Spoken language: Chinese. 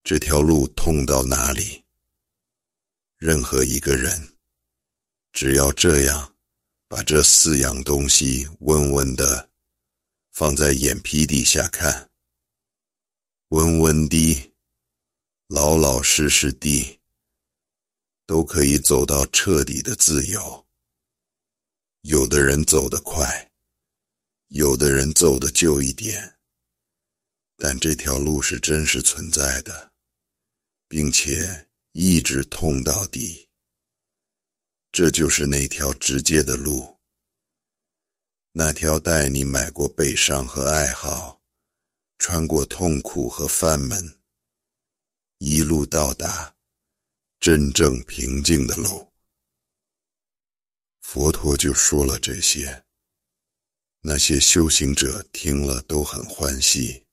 这条路通到哪里，任何一个人只要这样把这四样东西温温地放在眼皮底下看，温温地，老老实实地，都可以走到彻底的自由。有的人走得快，有的人走得久一点，但这条路是真实存在的，并且一直通到底。这就是那条直接的路，那条带你迈过悲伤和爱好，穿过痛苦和烦闷，一路到达真正平静的路。佛陀就说了这些，那些修行者听了都很欢喜。